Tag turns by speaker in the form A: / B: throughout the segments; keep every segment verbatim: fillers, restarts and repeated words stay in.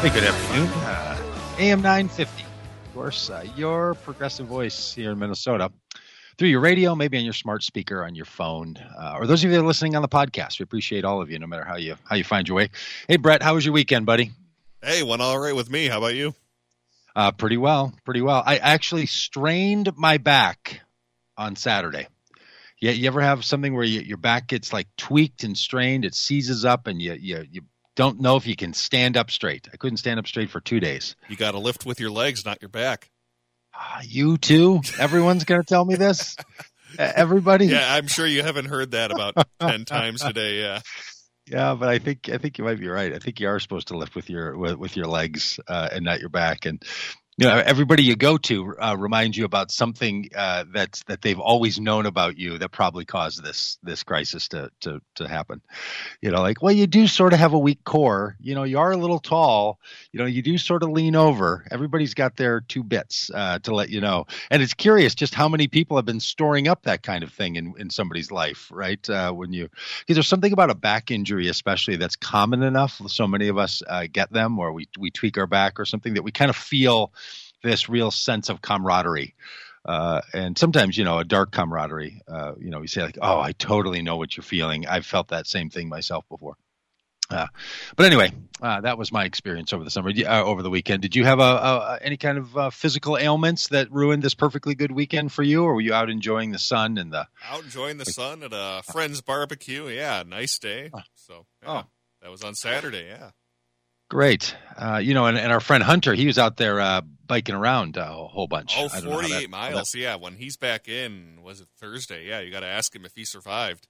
A: Hey, good afternoon. Uh, A M nine fifty, of course, uh, your progressive voice here in Minnesota. Through your radio, maybe on your smart speaker, on your phone, uh, or those of you that are listening on the podcast. We appreciate all of you, no matter how you how you find your way. Hey, Brett, how was your weekend, buddy?
B: Hey, went all right with me. How about you?
A: Uh, pretty well, pretty well. I actually strained my back on Saturday. Yeah, you ever have something where you, your back gets like tweaked and strained? It seizes up, and you you you don't know if you can stand up straight. I couldn't stand up straight for two days.
B: You got to lift with your legs, not your back.
A: Uh, you too? Everyone's going to tell me this? Uh, everybody?
B: Yeah, I'm sure you haven't heard that about ten times today. Yeah.
A: Yeah, but I think I think you might be right. I think you are supposed to lift with your with, with your legs uh, and not your back. And you know, everybody you go to uh, reminds you about something uh, that's that they've always known about you that probably caused this this crisis to to to happen. You know, like, well, you do sort of have a weak core. You know, you are a little tall. You know, you do sort of lean over. Everybody's got their two bits uh, to let you know. And it's curious just how many people have been storing up that kind of thing in, in somebody's life, right? Uh, when you, because there's something about a back injury, especially that's common enough. So many of us uh, get them, or we we tweak our back or something that we kind of feel this real sense of camaraderie. Uh, and sometimes, you know, a dark camaraderie, uh, you know, we say like, oh, I totally know what you're feeling. I've felt that same thing myself before. Uh, but anyway, uh, that was my experience over the summer, uh, over the weekend. Did you have a, a, any kind of uh, physical ailments that ruined this perfectly good weekend for you? Or were you out enjoying the sun and the
B: out enjoying the sun at a friend's barbecue? Yeah, nice day. So yeah,
A: oh.
B: That was on Saturday. Yeah.
A: Great. Uh, you know, and, and our friend Hunter, he was out there uh, biking around a whole bunch.
B: Oh,
A: I don't know how
B: forty-eight
A: that-
B: miles.
A: that-
B: Yeah, when he's back in, was it Thursday? Yeah, you got to ask him if he survived.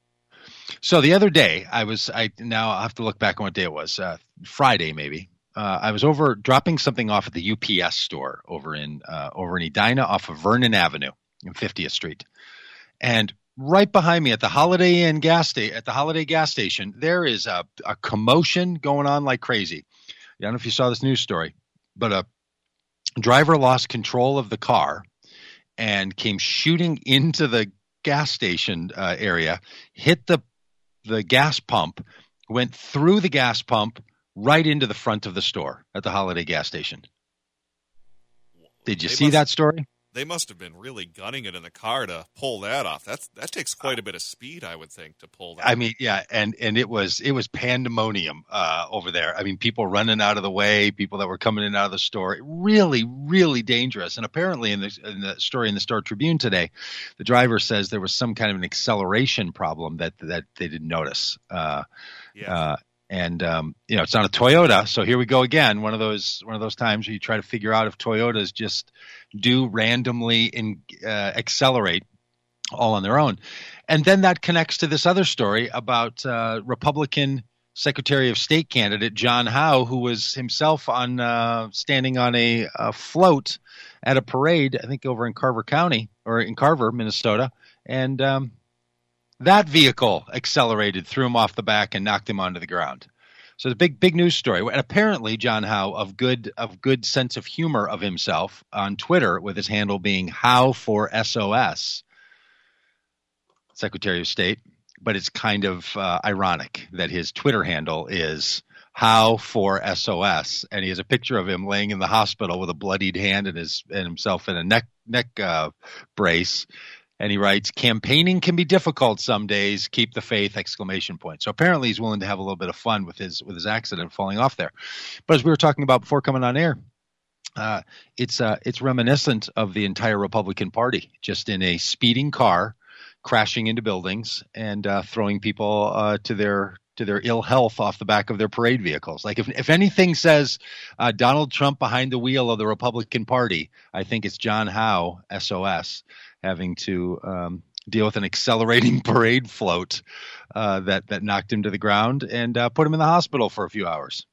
A: So the other day, I was, I now I'll have to look back on what day it was, uh, Friday maybe. Uh, I was over dropping something off at the U P S store over in uh, over in Edina off of Vernon Avenue in fiftieth Street. And right behind me at the Holiday Inn gas sta- at the Holiday gas station, there is a, a commotion going on like crazy. I don't know if you saw this news story, but a driver lost control of the car and came shooting into the gas station uh, area, hit the the gas pump, went through the gas pump right into the front of the store at the Holiday gas station. Did you
B: They
A: see
B: must-
A: that story?
B: They must have been really gunning it in the car to pull that off. That's that takes quite a bit of speed, I would think, to pull that.
A: I mean, yeah, and and it was it was pandemonium uh, over there. I mean, people running out of the way, people that were coming in and out of the store. Really, really dangerous. And apparently, in the in the story in the Star Tribune today, the driver says there was some kind of an acceleration problem that that they didn't notice. Uh,
B: yeah.
A: uh, and um, you know, it's not a Toyota, so here we go again. One of those one of those times where you try to figure out if Toyotas just do randomly in, uh, accelerate all on their own. And then that connects to this other story about uh, Republican Secretary of State candidate John Howe, who was himself on uh, standing on a, a float at a parade, I think over in Carver County or in Carver, Minnesota. And um, that vehicle accelerated, threw him off the back and knocked him onto the ground. So it's a big, big news story. And apparently John Howe, of good, of good sense of humor of himself, on Twitter with his handle being Howe for S O S, Secretary of State. But it's kind of uh, ironic that his Twitter handle is Howe for S O S, and he has a picture of him laying in the hospital with a bloodied hand and his and himself in a neck neck uh, brace. And he writes, campaigning can be difficult some days. Keep the faith, exclamation point. So apparently he's willing to have a little bit of fun with his with his accident falling off there. But as we were talking about before coming on air, uh, it's uh, it's reminiscent of the entire Republican Party, just in a speeding car, crashing into buildings and uh, throwing people uh, to their to their ill health off the back of their parade vehicles. Like if if anything says uh, Donald Trump behind the wheel of the Republican Party, I think it's John Howe, S O S, having to um, deal with an accelerating parade float uh, that that knocked him to the ground and uh, put him in the hospital for a few hours.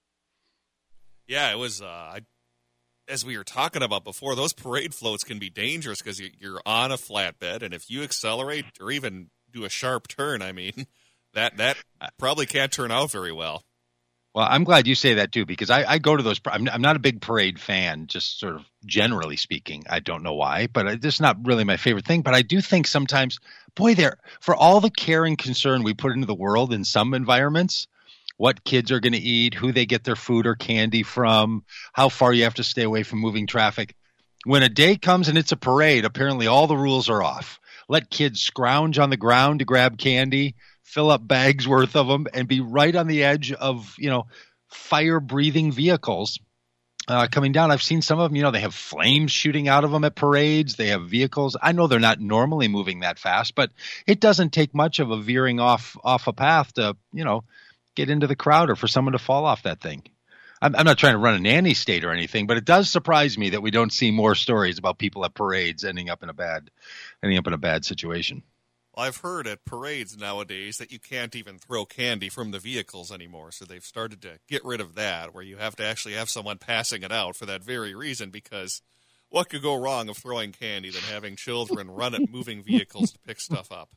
B: Yeah, it was. Uh, I, as we were talking about before, those parade floats can be dangerous because you, you're on a flatbed, and if you accelerate or even do a sharp turn, I mean, that that probably can't turn out very well.
A: Well, I'm glad you say that too, because I, I go to those. I'm, I'm not a big parade fan, just sort of generally speaking. I don't know why, but it's just not really my favorite thing. But I do think sometimes, boy, there for all the care and concern we put into the world in some environments, what kids are going to eat, who they get their food or candy from, how far you have to stay away from moving traffic. When a day comes and it's a parade, apparently all the rules are off. Let kids scrounge on the ground to grab candy, fill up bags worth of them, and be right on the edge of, you know, fire-breathing vehicles uh, coming down. I've seen some of them, you know, they have flames shooting out of them at parades. They have vehicles. I know they're not normally moving that fast, but it doesn't take much of a veering off off a path to, you know, get into the crowd or for someone to fall off that thing. I'm, I'm not trying to run a nanny state or anything, but it does surprise me that we don't see more stories about people at parades ending up in a bad, ending up in a bad situation.
B: Well, I've heard at parades nowadays that you can't even throw candy from the vehicles anymore, so they've started to get rid of that, where you have to actually have someone passing it out for that very reason, because what could go wrong of throwing candy than having children run at moving vehicles to pick stuff up?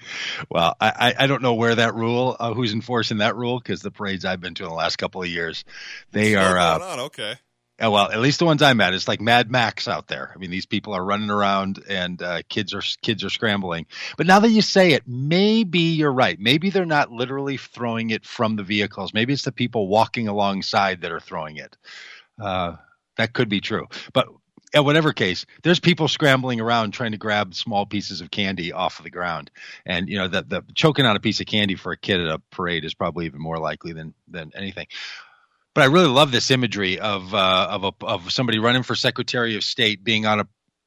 A: Well, I, I don't know where that rule, uh, who's enforcing that rule, because the parades I've been to in the last couple of years, they
B: What's
A: are, uh,
B: going on? Okay.
A: Uh, well, at least the ones I'm at, it's like Mad Max out there. I mean, these people are running around and uh, kids are kids are scrambling. But now that you say it, maybe you're right. Maybe they're not literally throwing it from the vehicles. Maybe it's the people walking alongside that are throwing it. Uh, that could be true. But in whatever case, there's people scrambling around trying to grab small pieces of candy off of the ground. And, you know, the, the choking on a piece of candy for a kid at a parade is probably even more likely than than anything. But I really love this imagery of uh, of a, of somebody running for Secretary of State being on a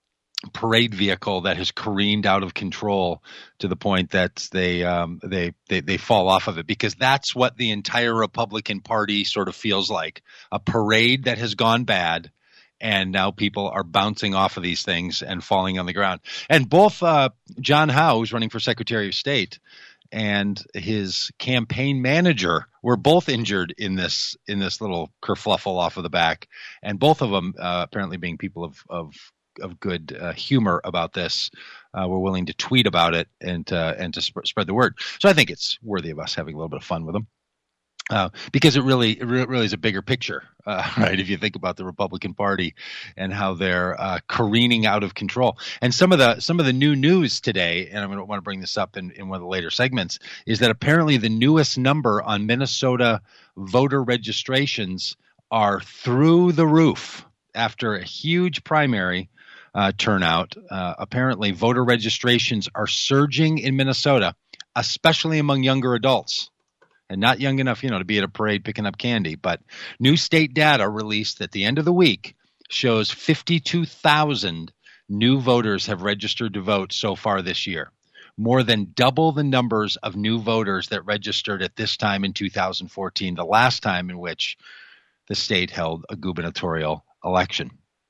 A: parade vehicle that has careened out of control to the point that they um, they, they they fall off of it, because that's what the entire Republican Party sort of feels like, a parade that has gone bad. And now people are bouncing off of these things and falling on the ground. And both uh, John Howe, who's running for Secretary of State, and his campaign manager were both injured in this in this little kerfluffle off of the back. And both of them, uh, apparently being people of of, of good uh, humor about this, uh, were willing to tweet about it and uh, and to sp- spread the word. So I think it's worthy of us having a little bit of fun with them. Uh, because it really, it really is a bigger picture, uh, right? If you think about the Republican Party and how they're uh, careening out of control, and some of the some of the new news today, and I'm going to want to bring this up in, in one of the later segments, is that apparently the newest number on Minnesota voter registrations are through the roof after a huge primary uh, turnout. Uh, apparently, voter registrations are surging in Minnesota, especially among younger adults. And not young enough, you know, to be at a parade picking up candy. But new state data released at the end of the week shows fifty-two thousand new voters have registered to vote so far this year, more than double the numbers of new voters that registered at this time in two thousand fourteen, the last time in which the state held a gubernatorial election.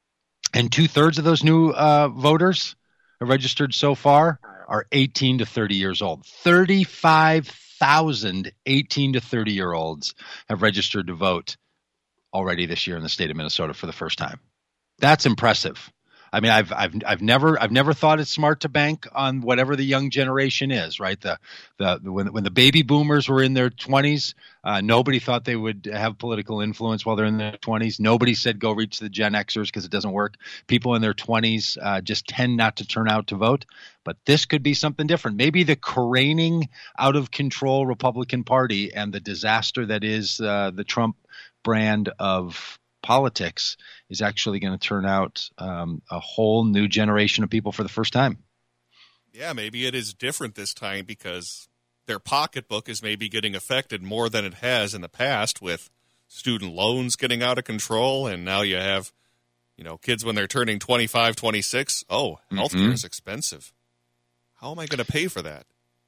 A: And two-thirds of those new uh, voters have registered so far are eighteen to thirty years old. thirty-five thousand eighteen to thirty year olds have registered to vote already this year in the state of Minnesota for the first time. That's impressive. I mean, I've I've I've never I've never thought it's smart to bank on whatever the young generation is, right? The the, the when when the baby boomers were in their twenties, uh, nobody thought they would have political influence while they're in their twenties. Nobody said go reach the Gen Xers because it doesn't work. People in their twenties uh, just tend not to turn out to vote. But this could be something different. Maybe the careening out of control Republican Party and the disaster that is uh, the Trump brand of politics is actually going to turn out um, a whole new generation of people for the first time.
B: Yeah, maybe it is different this time because their pocketbook is maybe getting affected more than it has in the past, with student loans getting out of control. And now you have, you know, kids when they're turning twenty-five, twenty-six. Oh, healthcare mm-hmm. is expensive. How am I going to pay for that?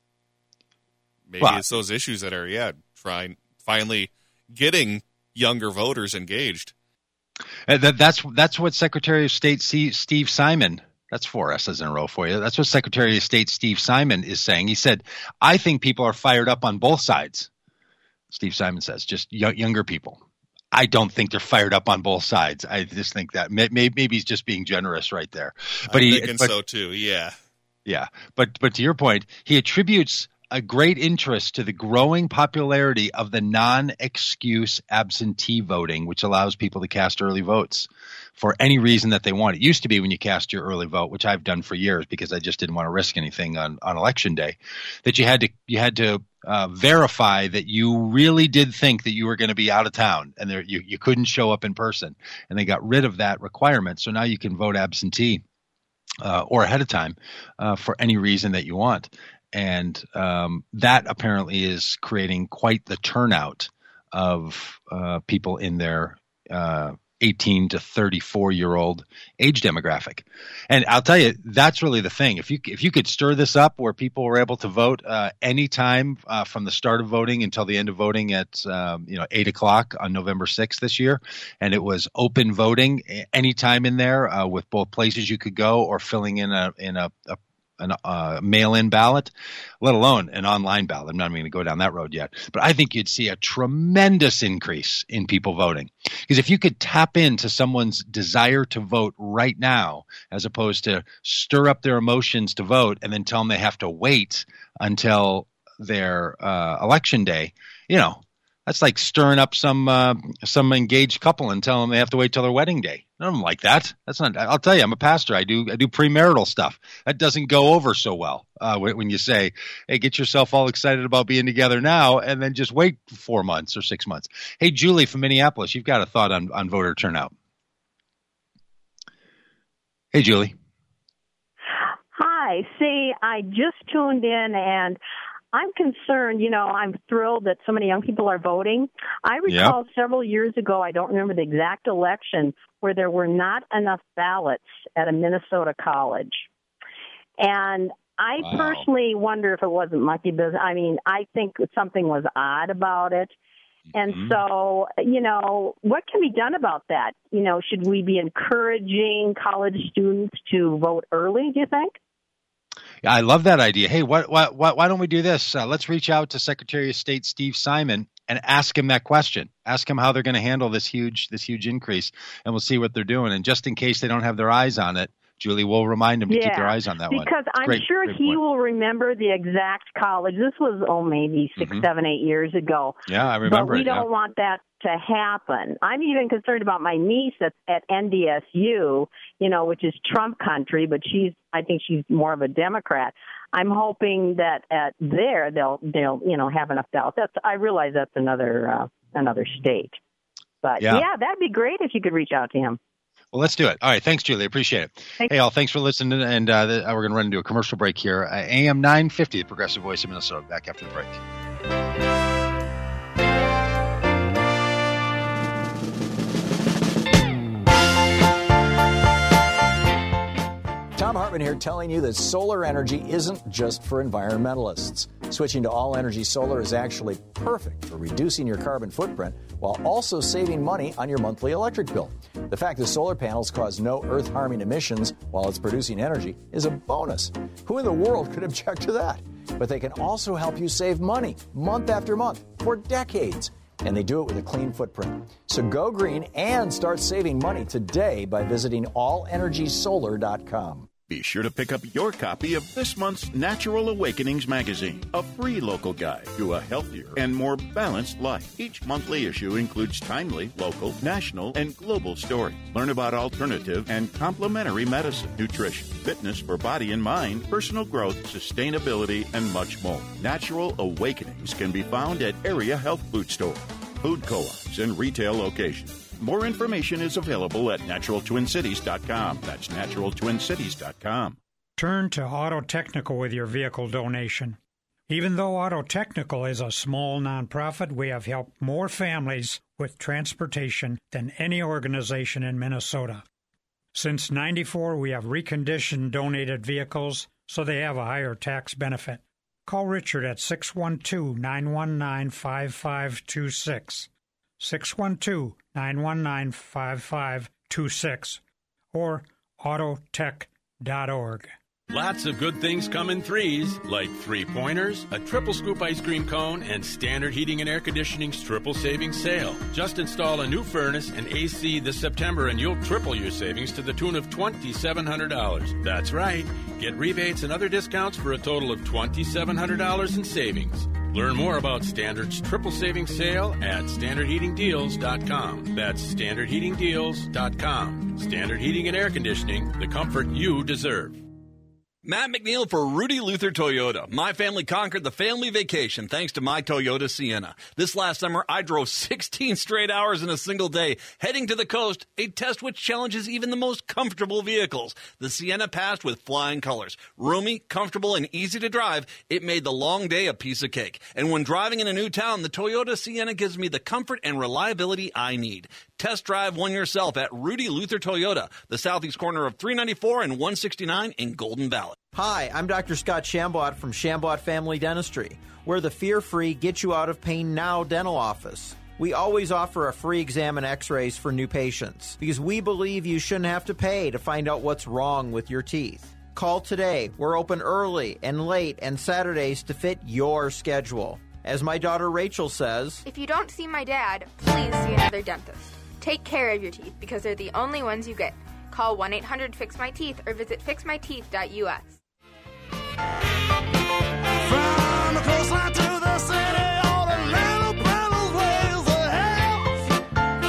B: Maybe well, it's those issues that are, yeah, trying finally getting younger voters engaged.
A: Uh, that, that's that's what Secretary of State C, Steve Simon, that's four S's in a row for you. That's what Secretary of State Steve Simon is saying. He said, I think people are fired up on both sides. Steve Simon says, just y- younger people. I don't think they're fired up on both sides. I just think that may, may, maybe he's just being generous right there. But
B: I'm
A: he,
B: thinking
A: but,
B: so too, yeah.
A: Yeah, but but to your point, he attributes a great interest to the growing popularity of the non-excuse absentee voting, which allows people to cast early votes for any reason that they want. It used to be when you cast your early vote, which I've done for years because I just didn't want to risk anything on, on election day, that you had to you had to uh, verify that you really did think that you were going to be out of town and there, you, you couldn't show up in person. And they got rid of that requirement. So now you can vote absentee uh, or ahead of time uh, for any reason that you want. And um, that apparently is creating quite the turnout of uh, people in their uh, eighteen to thirty-four year old age demographic. And I'll tell you, that's really the thing. If you if you could stir this up where people were able to vote uh, anytime uh, from the start of voting until the end of voting at um, you know eight o'clock on November sixth this year, and it was open voting anytime in there uh, with both places you could go or filling in a in a, a an uh, mail-in ballot, let alone an online ballot. I'm not even going to go down that road yet. But I think you'd see a tremendous increase in people voting. Because if you could tap into someone's desire to vote right now, as opposed to stir up their emotions to vote and then tell them they have to wait until their uh, election day, you know, that's like stirring up some uh, some engaged couple and telling them they have to wait till their wedding day. I don't like that. That's not. I'll tell you, I'm a pastor. I do I do premarital stuff. That doesn't go over so well uh, when you say, "Hey, get yourself all excited about being together now, and then just wait four months or six months." Hey, Julie from Minneapolis, you've got a thought on on voter turnout. Hey, Julie.
C: Hi. See, I just tuned in and I'm concerned, you know, I'm thrilled that so many young people are voting. I recall yep. several years ago, I don't remember the exact election, where there were not enough ballots at a Minnesota college. And I wow. personally wonder if it wasn't monkey business. I mean, I think something was odd about it. And mm-hmm. so, you know, what can be done about that? You know, should we be encouraging college students to vote early, do you think?
A: I love that idea. Hey, what, what, what, why don't we do this? Uh, let's reach out to Secretary of State Steve Simon and ask him that question. Ask him how they're going to handle this huge this huge increase, and we'll see what they're doing. And just in case they don't have their eyes on it, Julie, we'll remind them to
C: yeah,
A: keep their eyes on that
C: because
A: one.
C: Because I'm
A: great,
C: sure
A: great
C: he
A: point.
C: will remember the exact college. This was, oh, maybe six, mm-hmm. seven, eight years ago.
A: Yeah, I remember
C: But we
A: it,
C: don't
A: yeah.
C: want that to happen. I'm even concerned about my niece that's at N D S U, you know, which is Trump country, but she's, I think she's more of a Democrat. I'm hoping that at there they'll, they'll, you know, have enough ballots. That's, I realize that's another, uh, another state. But, yeah. yeah, that'd be great if you could reach out to him.
A: Well, let's do it. All right. Thanks, Julie. Appreciate it. Thanks. Hey, all. Thanks for listening. And uh, the, we're going to run into a commercial break here. Uh, A M nine fifty, the Progressive Voice of Minnesota. Back after the break.
D: Tom Hartman here, telling you that solar energy isn't just for environmentalists. Switching to all-energy solar is actually perfect for reducing your carbon footprint while also saving money on your monthly electric bill. The fact that solar panels cause no earth-harming emissions while it's producing energy is a bonus. Who in the world could object to that? But they can also help you save money month after month for decades. And they do it with a clean footprint. So go green and start saving money today by visiting all energy solar dot com.
E: Be sure to pick up your copy of this month's Natural Awakenings magazine, a free local guide to a healthier and more balanced life. Each monthly issue includes timely, local, national, and global stories. Learn about alternative and complementary medicine, nutrition, fitness for body and mind, personal growth, sustainability, and much more. Natural Awakenings can be found at area health food stores, food co-ops, and retail locations. More information is available at natural twin cities dot com. That's natural twin cities dot com.
F: Turn to Auto Technical with your vehicle donation. Even though Auto Technical is a small nonprofit, we have helped more families with transportation than any organization in Minnesota. Since ninety-four, we have reconditioned donated vehicles so they have a higher tax benefit. Call Richard at six one two, nine one nine, five five two six. six one two, nine one nine, five five two six or autotech dot org.
G: Lots of good things come in threes, like three-pointers, a triple scoop ice cream cone, and Standard Heating and Air Conditioning's triple savings sale. Just install a new furnace and A C this September and you'll triple your savings to the tune of two thousand seven hundred dollars. That's right. Get rebates and other discounts for a total of two thousand seven hundred dollars in savings. Learn more about Standard's triple savings sale at standard heating deals dot com. That's standard heating deals dot com. Standard Heating and Air Conditioning, the comfort you deserve.
H: Matt McNeil for Rudy Luther Toyota. My family conquered the family vacation thanks to my Toyota Sienna. This last summer, I drove sixteen straight hours in a single day, heading to the coast, a test which challenges even the most comfortable vehicles. The Sienna passed with flying colors. Roomy, comfortable, and easy to drive, it made the long day a piece of cake. And when driving in a new town, the Toyota Sienna gives me the comfort and reliability I need. Test drive one yourself at Rudy Luther Toyota, the southeast corner of three ninety-four and one sixty-nine in Golden Valley.
I: Hi, I'm Doctor Scott Shambot from Shambot Family Dentistry. We're the fear-free, get-you-out-of-pain-now dental office. We always offer a free exam and x-rays for new patients because we believe you shouldn't have to pay to find out what's wrong with your teeth. Call today. We're open early and late and Saturdays to fit your schedule. As my daughter Rachel says,
J: if you don't see my dad, please see another dentist. Take care of your teeth because they're the only ones you get. Call one eight hundred fix my teeth or visit fix my teeth dot U S.
K: From the coastline to the city, all the little brothers ways ahead.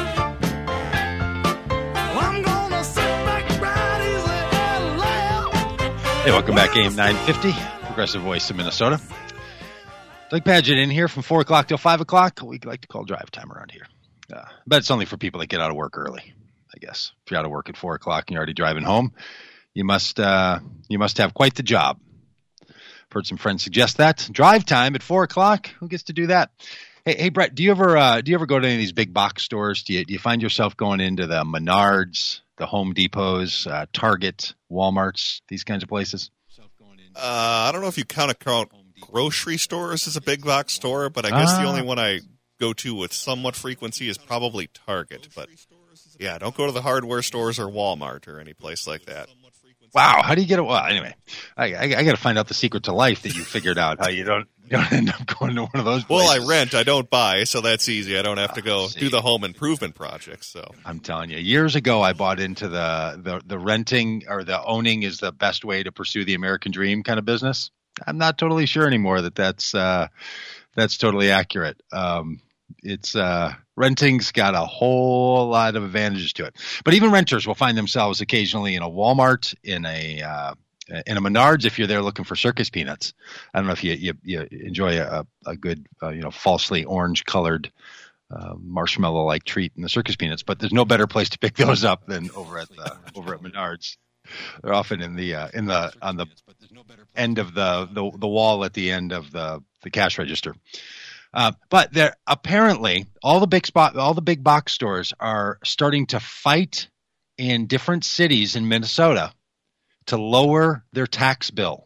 K: I'm gonna sit back right easy and laugh.
A: Hey, welcome back, A M nine fifty, Progressive Voice of Minnesota. Doug Padgett in here from four o'clock till five o'clock. We like to call drive time around here. Uh, but it's only for people that get out of work early, I guess. If you're out of work at four o'clock and you're already driving home, you must uh, you must have quite the job. I've heard some friends suggest that. Drive time at four o'clock. Who gets to do that? Hey, hey, Brett, do you ever uh, do you ever go to any of these big box stores? Do you do you find yourself going into the Menards, the Home Depots, uh, Target, Walmarts, these kinds of places?
B: Uh, I don't know if you count account grocery stores as a big box store, but I guess ah. the only one I go to with somewhat frequency is probably Target. But yeah, don't go to the hardware stores or Walmart or any place like that.
A: Wow, how do you get it? Well, anyway, I, I, I got to find out the secret to life that you figured out. How you don't you don't end up going to one of those places.
B: Well, I rent, I don't buy, so that's easy. I don't have to go oh, do the home improvement projects. So
A: I'm telling you, years ago, I bought into the, the the renting or the owning is the best way to pursue the American dream kind of business. I'm not totally sure anymore that that's uh, that's totally accurate. Um, it's uh, renting's got a whole lot of advantages to it, but even renters will find themselves occasionally in a Walmart, in a uh, in a Menards if you're there looking for circus peanuts. I don't know if you you, you enjoy a, a good uh, you know falsely orange colored uh, marshmallow like treat in the circus peanuts, but there's no better place to pick those up than over at the over at Menards. They're often in the uh, in the on the end of the, the the wall at the end of the the cash register. Uh, but there apparently all the big spot all the big box stores are starting to fight in different cities in Minnesota to lower their tax bill.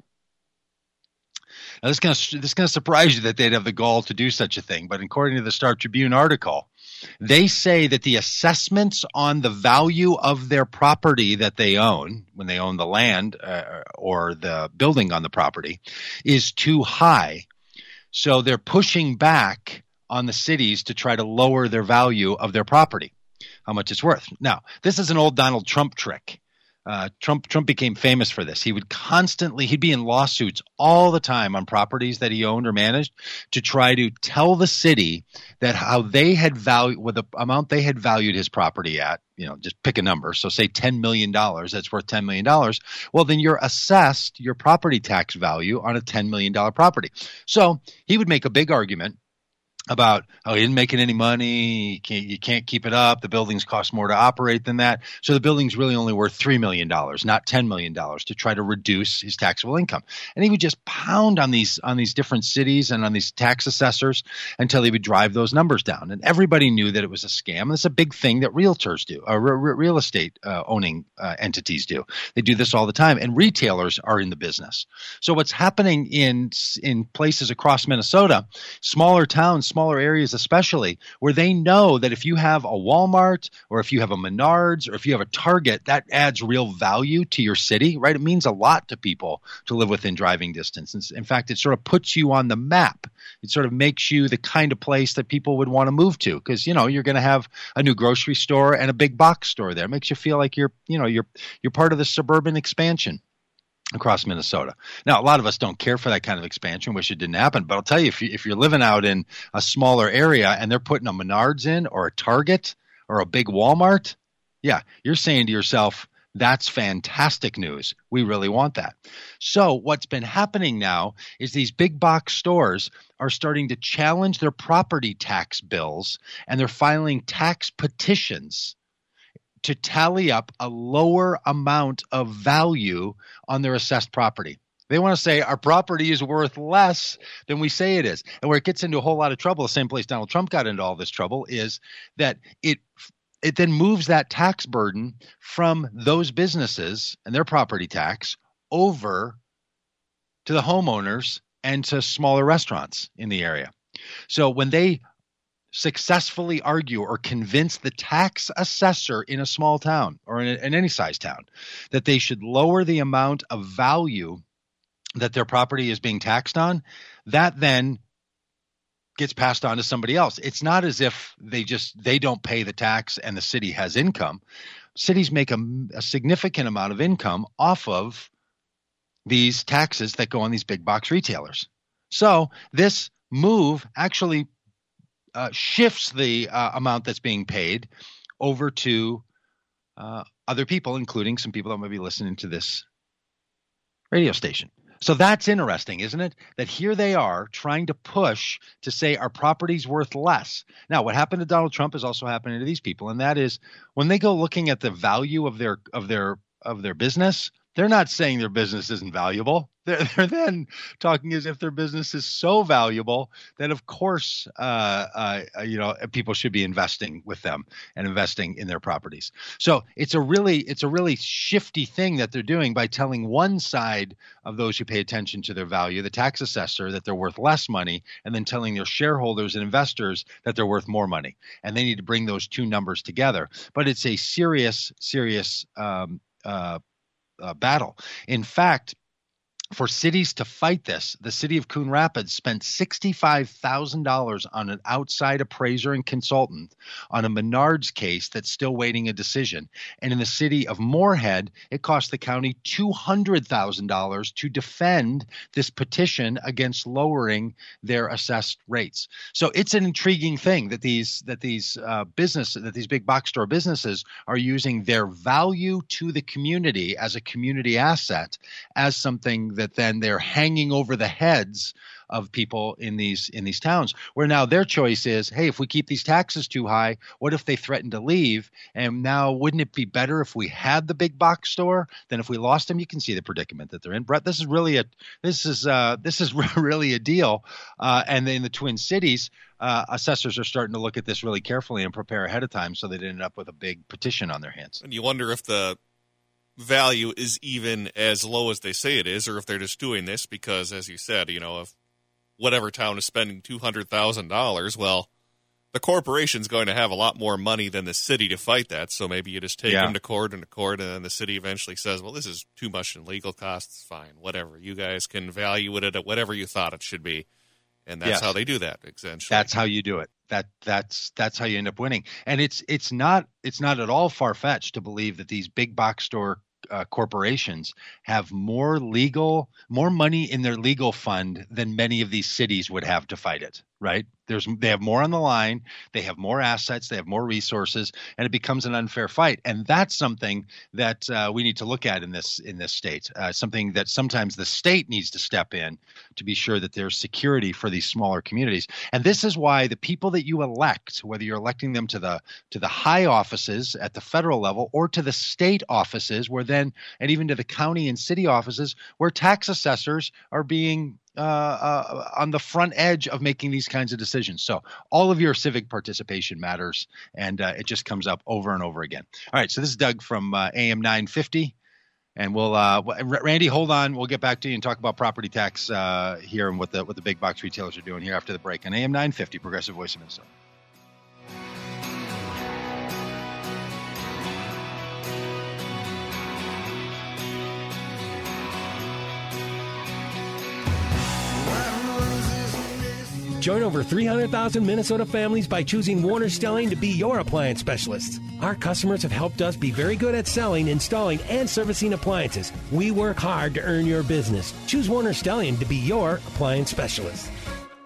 A: Now this is going to this is going to surprise you that they'd have the gall to do such a thing, but according to the Star Tribune article, they say that the assessments on the value of their property that they own, when they own the land uh, or the building on the property, is too high. So they're pushing back on the cities to try to lower their value of their property, how much it's worth. Now, this is an old Donald Trump trick. Uh, Trump Trump became famous for this. He would constantly, he'd be in lawsuits all the time on properties that he owned or managed to try to tell the city that how they had valued, with the amount they had valued his property at, you know, just pick a number. So say ten million dollars, that's worth ten million dollars. Well, then you're assessed your property tax value on a ten million dollars property. So he would make a big argument about, oh, he didn't make any money, you can't, you can't keep it up, the buildings cost more to operate than that. So the building's really only worth three million dollars, not ten million dollars, to try to reduce his taxable income. And he would just pound on these on these different cities and on these tax assessors until he would drive those numbers down. And everybody knew that it was a scam. And it's a big thing that realtors do, or re- real estate uh, owning uh, entities do. They do this all the time, and retailers are in the business. So what's happening in in places across Minnesota, smaller towns, smaller areas especially, where they know that if you have a Walmart or if you have a Menards or if you have a Target, that adds real value to your city, right? It means a lot to people to live within driving distance. In fact, it sort of puts you on the map. It sort of makes you the kind of place that people would want to move to because, you know, you're going to have a new grocery store and a big box store there. It makes you feel like you're, you know, you're you're part of the suburban expansion across Minnesota. Now, a lot of us don't care for that kind of expansion, wish it didn't happen. But I'll tell you, if, you, if you're living out in a smaller area and they're putting a Menards in or a Target or a big Walmart, yeah, you're saying to yourself, That's fantastic news. We really want that. So what's been happening now is these big box stores are starting to challenge their property tax bills, and they're filing tax petitions to tally up a lower amount of value on their assessed property. They want to say our property is worth less than we say it is. And where it gets into a whole lot of trouble, the same place Donald Trump got into all this trouble, is that it It then moves that tax burden from those businesses and their property tax over to the homeowners and to smaller restaurants in the area. So when they successfully argue or convince the tax assessor in a small town or in, a, in any size town that they should lower the amount of value that their property is being taxed on, that then gets passed on to somebody else. It's not as if they just they don't pay the tax and the city has income. Cities make a, a significant amount of income off of these taxes that go on these big box retailers. So this move actually uh, shifts the uh, amount that's being paid over to uh, other people, including some people that might be listening to this radio station. So that's interesting, isn't it? That here they are trying to push to say our property's worth less. Now, what happened to Donald Trump is also happening to these people, and that is when they go looking at the value of their of their of their business, they're not saying their business isn't valuable. They're, they're then talking as if their business is so valuable that, of course, uh, uh, you know, people should be investing with them and investing in their properties. So it's a really it's a really shifty thing that they're doing by telling one side of those who pay attention to their value, the tax assessor, that they're worth less money, and then telling their shareholders and investors that they're worth more money. And they need to bring those two numbers together. But it's a serious, serious um, uh, uh, battle. In fact, for cities to fight this, the city of Coon Rapids spent sixty-five thousand dollars on an outside appraiser and consultant on a Menards case that's still waiting a decision. And in the city of Moorhead, it cost the county two hundred thousand dollars to defend this petition against lowering their assessed rates. So it's an intriguing thing that these that these uh, businesses, that these big box store businesses are using their value to the community as a community asset as something that then they're hanging over the heads of people in these in these towns, where now their choice is, hey, if we keep these taxes too high, what if they threaten to leave? And now wouldn't it be better if we had the big box store than if we lost them? You can see the predicament that they're in. Brett, this is really a this is uh, this is really a deal. Uh, and in the Twin Cities, uh, assessors are starting to look at this really carefully and prepare ahead of time so they didn't end up with a big petition on their hands.
B: And you wonder if the value is even as low as they say it is, or if they're just doing this because, as you said, you know, if whatever town is spending two hundred thousand dollars, well, the corporation's going to have a lot more money than the city to fight that, so maybe you just take yeah. them to court and to court, and then the city eventually says, well, this is too much in legal costs, fine, whatever. You guys can value it at whatever you thought it should be, and that's yes. how they do that, essentially.
A: That's how you do it. That that's that's how you end up winning. And it's it's not it's not at all far-fetched to believe that these big box store Uh, corporations have more legal, more money in their legal fund than many of these cities would have to fight it, right? There's, they have more on the line, they have more assets, they have more resources, and it becomes an unfair fight. And that's something that uh, we need to look at in this in this state, uh, something that sometimes the state needs to step in to be sure that there's security for these smaller communities. And this is why the people that you elect, whether you're electing them to the to the high offices at the federal level or to the state offices, where then and even to the county and city offices, where tax assessors are being Uh, uh, on the front edge of making these kinds of decisions. So all of your civic participation matters, and uh, it just comes up over and over again. All right, so this is Doug from uh, A M nine fifty, and we'll uh, Randy, hold on. We'll get back to you and talk about property tax uh, here and what the what the big box retailers are doing here after the break on A M nine fifty, Progressive Voice of Minnesota.
L: Join over three hundred thousand Minnesota families by choosing Warner Stelling to be your appliance specialist. Our customers have helped us be very good at selling, installing, and servicing appliances. We work hard to earn your business. Choose Warner Stelling to be your appliance specialist.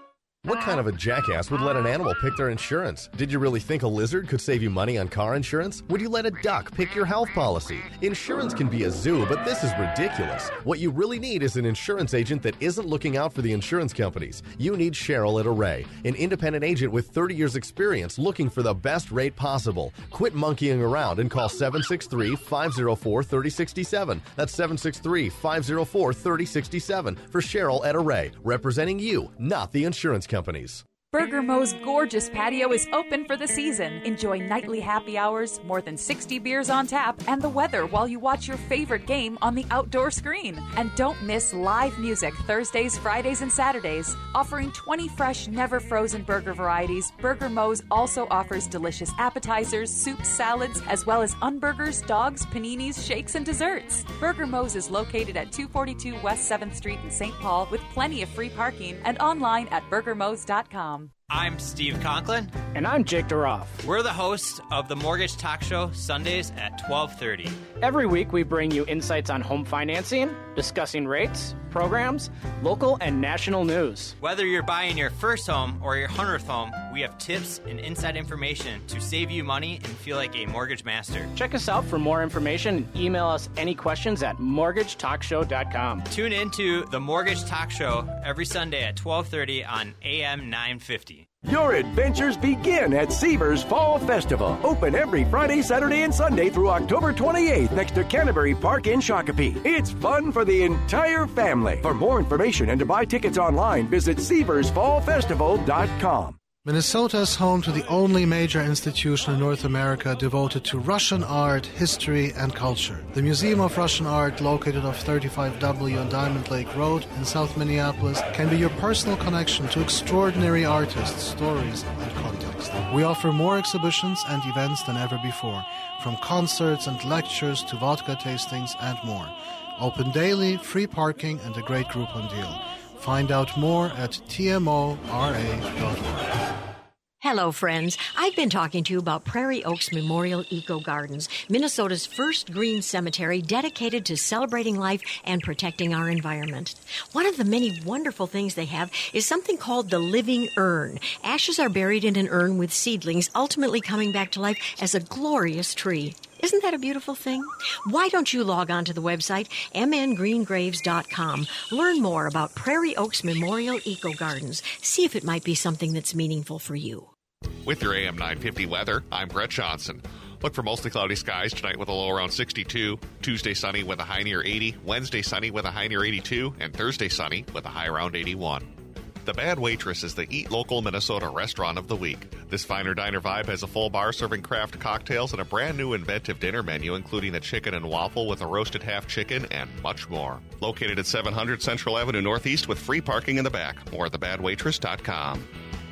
M: What kind of a jackass would let an animal pick their insurance? Did you really think a lizard could save you money on car insurance? Would you let a duck pick your health policy? Insurance can be a zoo, but this is ridiculous. What you really need is an insurance agent that isn't looking out for the insurance companies. You need Cheryl at Array, an independent agent with thirty years experience looking for the best rate possible. Quit monkeying around and call seven six three, five zero four, three zero six seven. That's seven six three, five zero four, three zero six seven for Cheryl at Array, representing you, not the insurance companies.
N: Burger Mo's gorgeous patio is open for the season. Enjoy nightly happy hours, more than sixty beers on tap, and the weather while you watch your favorite game on the outdoor screen. And don't miss live music Thursdays, Fridays, and Saturdays. Offering twenty fresh, never frozen burger varieties, Burger Mo's also offers delicious appetizers, soups, salads, as well as unburgers, dogs, paninis, shakes, and desserts. Burger Mo's is located at two forty-two West seventh Street in Saint Paul with plenty of free parking and online at burger mos dot com.
O: I'm Steve Conklin.
P: And I'm Jake DeRoff.
O: We're the hosts of the Mortgage Talk Show, Sundays at twelve thirty.
P: Every week we bring you insights on home financing, discussing rates, programs, local and national news.
O: Whether you're buying your first home or your hundredth home, we have tips and inside information to save you money and feel like a mortgage master.
P: Check us out for more information and email us any questions at mortgage talk show dot com.
O: Tune into the Mortgage Talk Show every Sunday at twelve thirty on A M nine fifty.
Q: Your adventures begin at Seavers Fall Festival. Open every Friday, Saturday, and Sunday through October twenty-eighth next to Canterbury Park in Shakopee. It's fun for the entire family. For more information and to buy tickets online, visit seavers fall festival dot com.
R: Minnesota is home to the only major institution in North America devoted to Russian art, history, and culture. The Museum of Russian Art, located off thirty-five W on Diamond Lake Road in South Minneapolis, can be your personal connection to extraordinary artists, stories, and context. We offer more exhibitions and events than ever before, from concerts and lectures to vodka tastings and more. Open daily, free parking, and a great Groupon deal. Find out more at T M O R A dot org.
S: Hello, friends. I've been talking to you about Prairie Oaks Memorial Eco Gardens, Minnesota's first green cemetery dedicated to celebrating life and protecting our environment. One of the many wonderful things they have is something called the living urn. Ashes are buried in an urn with seedlings ultimately coming back to life as a glorious tree. Isn't that a beautiful thing? Why don't you log on to the website m n green graves dot com. Learn more about Prairie Oaks Memorial Eco Gardens. See if it might be something that's meaningful for you.
T: With your A M nine fifty weather, I'm Brett Johnson. Look for mostly cloudy skies tonight with a low around sixty-two. Tuesday sunny with a high near eighty. Wednesday sunny with a high near eighty-two. And Thursday sunny with a high around eighty-one. The Bad Waitress is the Eat Local Minnesota Restaurant of the Week. This finer diner vibe has a full bar serving craft cocktails and a brand new inventive dinner menu, including a chicken and waffle with a roasted half chicken and much more. Located at seven hundred Central Avenue Northeast with free parking in the back. More at the bad waitress dot com.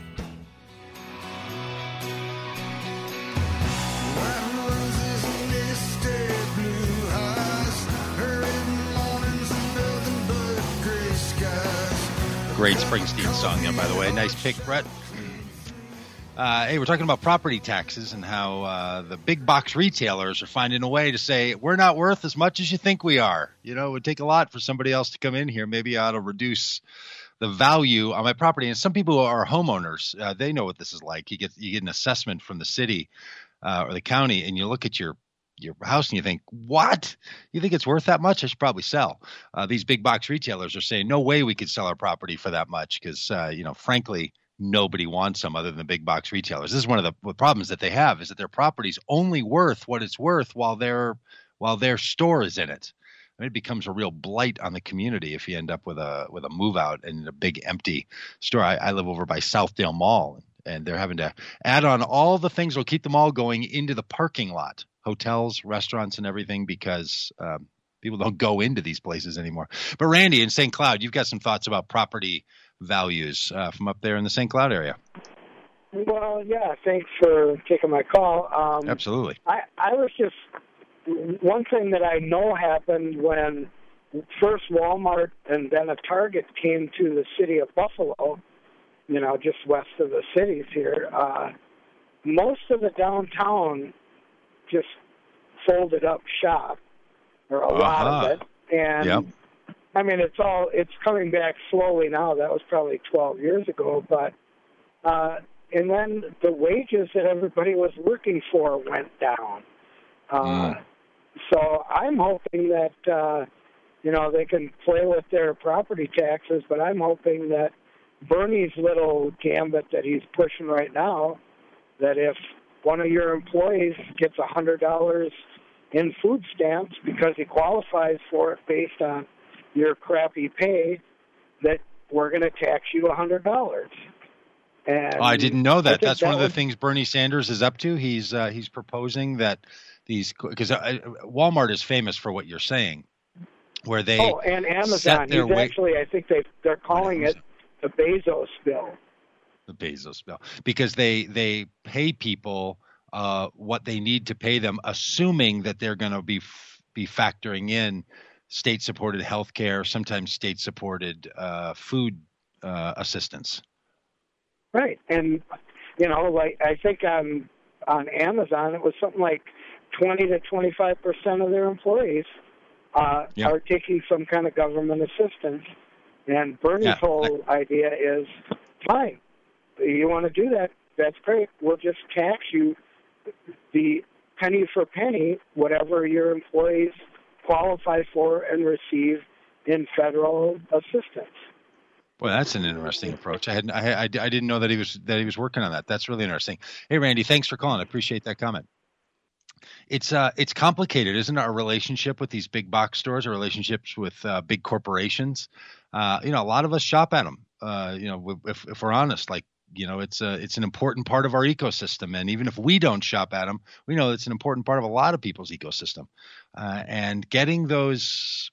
A: Great Springsteen song there, by the way. Nice pick, Brett. Uh, hey, we're talking about property taxes and how uh, the big box retailers are finding a way to say, we're not worth as much as you think we are. You know, it would take a lot for somebody else to come in here. Maybe I ought to reduce the value on my property. And some people are homeowners. Uh, they know what this is like. You get you get an assessment from the city uh, or the county, and you look at your your house and you think, what? You think it's worth that much? I should probably sell. Uh, these big box retailers are saying, no way we could sell our property for that much because, uh, you know, frankly, nobody wants them other than the big box retailers. This is one of the problems that they have is that their property's only worth what it's worth while their while their store is in it. I mean, it becomes a real blight on the community if you end up with a with a move out and a big empty store. I, I live over by Southdale Mall, and they're having to add on all the things that will keep them all going into the parking lot. Hotels, restaurants, and everything because um, people don't go into these places anymore. But Randy in Saint Cloud, you've got some thoughts about property values uh, from up there in the Saint Cloud area.
U: Well, yeah, thanks for taking my call. Um,
A: Absolutely.
U: I, I was just, one thing that I know happened when first Walmart and then a Target came to the city of Buffalo, you know, just west of the cities here, uh, most of the downtown just folded up shop, or a uh-huh. lot of it. And, yep. I mean, it's all, it's coming back slowly now. That was probably twelve years ago, but Uh, and then the wages that everybody was working for went down. Uh, mm. So I'm hoping that, uh, you know, they can play with their property taxes, but I'm hoping that Bernie's little gambit that he's pushing right now, that if one of your employees gets one hundred dollars in food stamps because he qualifies for it based on your crappy pay, that we're going to tax you one hundred dollars. And
A: oh, I didn't know that. That's
U: that
A: one of the
U: would,
A: things Bernie Sanders is up to. He's uh, he's proposing that these, because uh, Walmart is famous for what you're saying, where they
U: oh, and Amazon. He's
A: wa-
U: actually, I think they they're calling it the Bezos bill.
A: The Bezos bill, because they they pay people uh, what they need to pay them, assuming that they're going to be f- be factoring in state-supported health care, sometimes state-supported uh, food uh, assistance.
U: Right, and you know, like I think on on Amazon, it was something like twenty to twenty-five percent of their employees uh,
A: yep.
U: are taking some kind of government assistance. And Bernie's
A: yeah.
U: whole idea is, fine, you want to do that, that's great. We'll just tax you the penny for penny, whatever your employees qualify for and receive in federal assistance.
A: Well, that's an interesting approach. I hadn't, I, I, I didn't know that he was that he was working on that. That's really interesting. Hey, Randy, thanks for calling. I appreciate that comment. It's uh, it's complicated, isn't it? Our relationship with these big box stores, our relationships with uh, big corporations. Uh, you know, a lot of us shop at them. Uh, you know, if if we're honest, like you know, it's a it's an important part of our ecosystem. And even if we don't shop at them, we know it's an important part of a lot of people's ecosystem. Uh, and getting those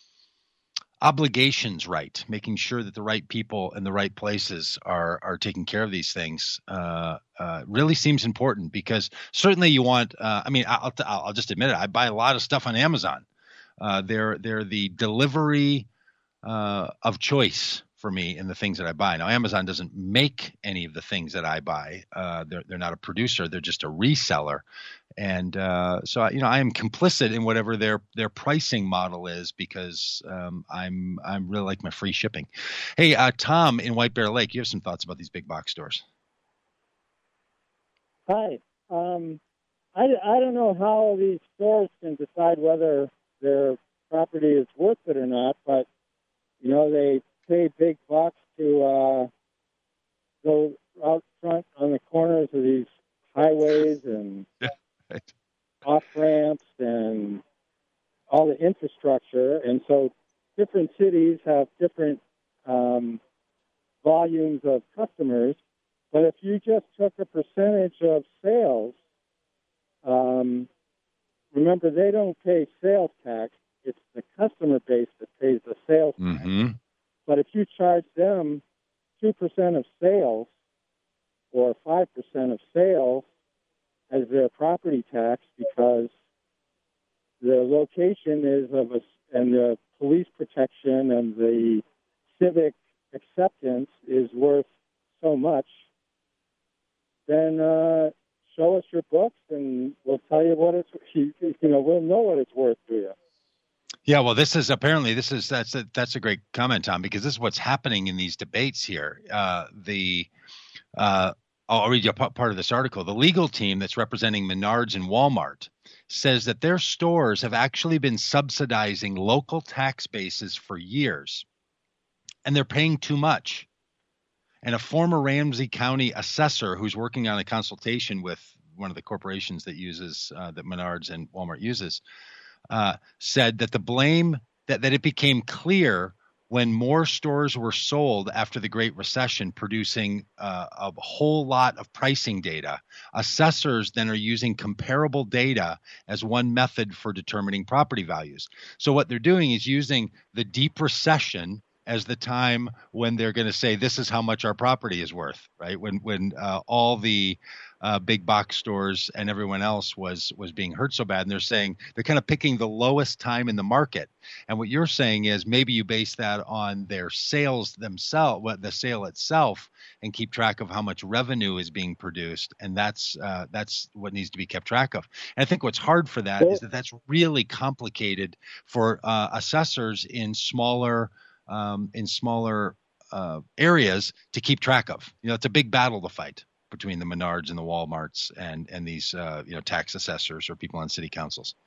A: obligations right, making sure that the right people in the right places are are taking care of these things, uh, uh, really seems important, because certainly you want. Uh, I mean, I'll, I'll just admit it. I buy a lot of stuff on Amazon. Uh, they're they're the delivery uh, of choice for me in the things that I buy. Now, Amazon doesn't make any of the things that I buy. Uh, they're they're not a producer. They're just a reseller. And uh, so, you know, I am complicit in whatever their their pricing model is, because um, I'm I'm really like my free shipping. Hey, uh, Tom in White Bear Lake, you have some thoughts about these big box stores?
C: Hi. Um, I, I don't know how these stores can decide whether their property is worth it or not, but, you know, they pay big bucks to uh, go out front on the corners of these highways and off ramps and all the infrastructure, and so different cities have different um, volumes of customers. But if you just took a percentage of sales, um, remember they don't pay sales tax; it's the customer base that pays the sales tax.
A: Mm-hmm.
C: But if you charge them two percent of sales or five percent of sales as their property tax, because the location is of a, and the police protection and the civic acceptance is worth so much, then uh, show us your books and we'll tell you what it's, you, you know, we'll know what it's worth to you.
A: Yeah, well, this is apparently this is that's a, that's a great comment, Tom, because this is what's happening in these debates here. Uh, the uh, I'll read you a part of this article. The legal team that's representing Menards and Walmart says that their stores have actually been subsidizing local tax bases for years, and they're paying too much. And a former Ramsey County assessor who's working on a consultation with one of the corporations that uses uh, that Menards and Walmart uses uh, said that the blame that, that it became clear when more stores were sold after the Great Recession, producing uh, a whole lot of pricing data. Assessors then are using comparable data as one method for determining property values. So what they're doing is using the deep recession as the time when they're going to say this is how much our property is worth, right? When when uh, all the uh, big box stores and everyone else was was being hurt so bad, and they're saying they're kind of picking the lowest time in the market. And what you're saying is maybe you base that on their sales themselves, what the sale itself, and keep track of how much revenue is being produced, and that's uh, that's what needs to be kept track of. And I think what's hard for that is that that's really complicated for uh, assessors in smaller. Um, in smaller uh, areas to keep track of. You know, it's a big battle to fight between the Menards and the Walmarts and and these uh, you know tax assessors or people on city councils.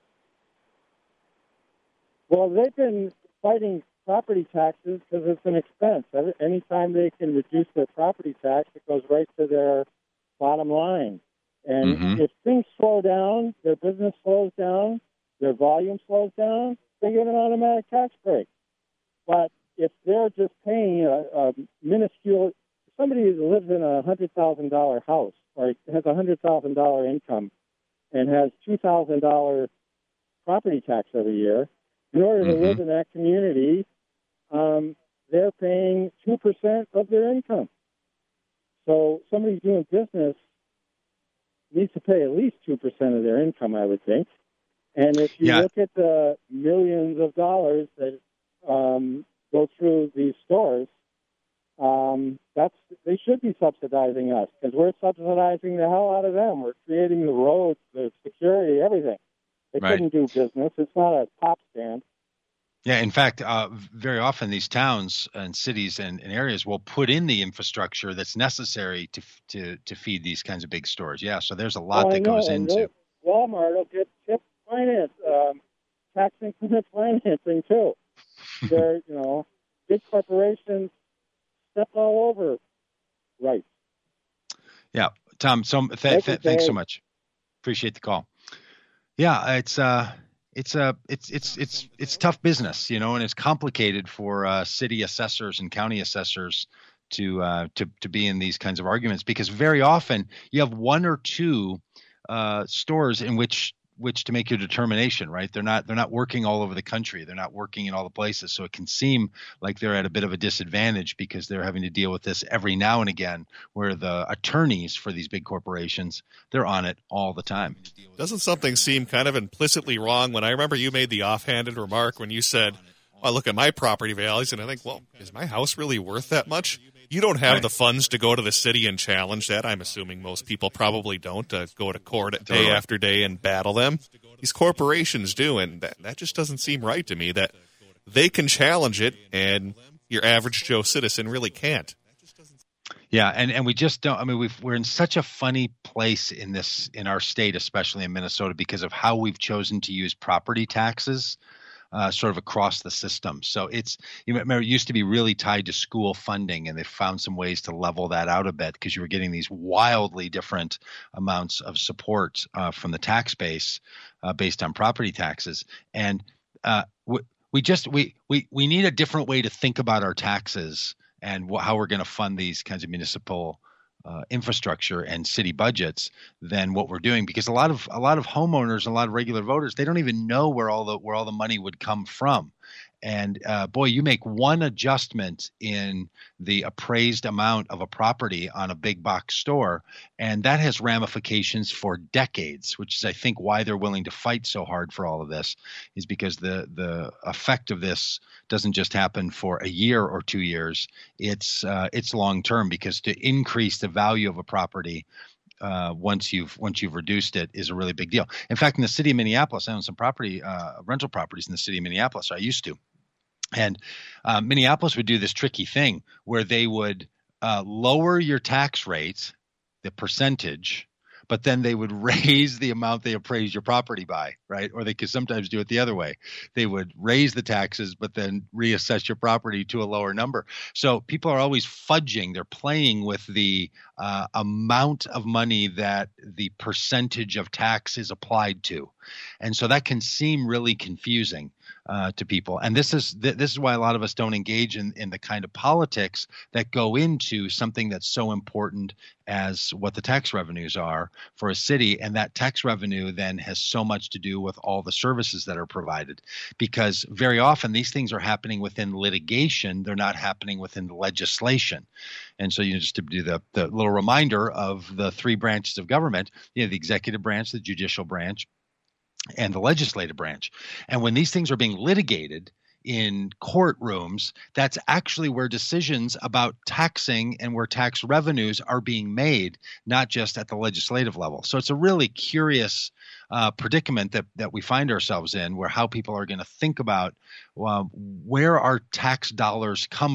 C: Well, they've been fighting property taxes because it's an expense. Every, anytime they can reduce their property tax, it goes right to their bottom line. And
A: Mhm.
C: if things slow down, their business slows down, their volume slows down, they get an automatic tax break. But if they're just paying a, a minuscule, somebody who lives in a one hundred thousand dollars house or has a one hundred thousand dollars income and has two thousand dollars property tax every year, in order to
A: Mhm.
C: live in that community, um, they're paying two percent of their income. So somebody doing business needs to pay at least two percent of their income, I would think. And if you
A: Yeah.
C: look at the millions of dollars that um, go through these stores, um, that's they should be subsidizing us because we're subsidizing the hell out of them. We're creating the roads, the security, everything. They
A: Right.
C: couldn't do business. It's not a pop stand.
A: Yeah, in fact, uh, very often these towns and cities and, and areas will put in the infrastructure that's necessary to to to feed these kinds of big stores. Yeah, so there's a lot
C: Oh, I
A: that
C: know.
A: goes
C: And
A: into.
C: Walmart will get tip finance, um, tax increment financing too. They're, you know, big corporations step all over rights.
A: Yeah, Tom. So th-
C: Thank
A: th-
C: you,
A: thanks so
C: Dave.
A: much. Appreciate the call. Yeah, it's uh, it's a uh, it's it's it's it's tough business, you know, and it's complicated for uh, city assessors and county assessors to uh, to to be in these kinds of arguments because very often you have one or two uh, stores in which which to make your determination, right? They're not they're not working all over the country. They're not working in all the places. So it can seem like they're at a bit of a disadvantage because they're having to deal with this every now and again, where the attorneys for these big corporations, they're on it all the time.
B: Doesn't something seem kind of implicitly wrong when I remember you made the offhanded remark when you said, well, I look at my property values and I think, well, is my house really worth that much? You don't have
A: Right.
B: the funds to go to the city and challenge that. I'm assuming most people probably don't uh, go to court day
A: Totally.
B: after day and battle them. These corporations do, and that, that just doesn't seem right to me that they can challenge it and your average Joe citizen really can't.
A: Yeah, and, and we just don't. I mean, we've, we're in such a funny place in this in our state, especially in Minnesota, because of how we've chosen to use property taxes, uh, sort of across the system. So it's you remember it used to be really tied to school funding, and they found some ways to level that out a bit because you were getting these wildly different amounts of support uh, from the tax base uh, based on property taxes, and uh, we, we just we we we need a different way to think about our taxes and wh- how we're going to fund these kinds of municipal uh, infrastructure and city budgets than what we're doing, because a lot of a lot of homeowners, a lot of regular voters, they don't even know where all the where all the money would come from. And uh, boy, you make one adjustment in the appraised amount of a property on a big box store, and that has ramifications for decades, which is, I think, why they're willing to fight so hard for all of this, is because the the effect of this doesn't just happen for a year or two years. It's uh, it's long term, because to increase the value of a property Uh, once you've once you've reduced it is a really big deal. In fact, in the city of Minneapolis, I own some property uh, rental properties in the city of Minneapolis. I used to, and uh, Minneapolis would do this tricky thing where they would uh, lower your tax rate, the percentage, but then they would raise the amount they appraise your property by, right? Or they could sometimes do it the other way. They would raise the taxes, but then reassess your property to a lower number. So people are always fudging. They're playing with the uh, amount of money that the percentage of tax is applied to. And so that can seem really confusing uh, to people. And this is th- this is why a lot of us don't engage in, in the kind of politics that go into something that's so important as what the tax revenues are for a city. And that tax revenue then has so much to do with all the services that are provided, because very often these things are happening within litigation. They're not happening within the legislation. And so, you know, just to do the, the little reminder of the three branches of government, you know, the executive branch, the judicial branch, and the legislative branch. And when these things are being litigated in courtrooms, that's actually where decisions about taxing and where tax revenues are being made, not just at the legislative level. So it's a really curious uh, predicament that that we find ourselves in, where how people are going to think about uh, where our tax dollars come from.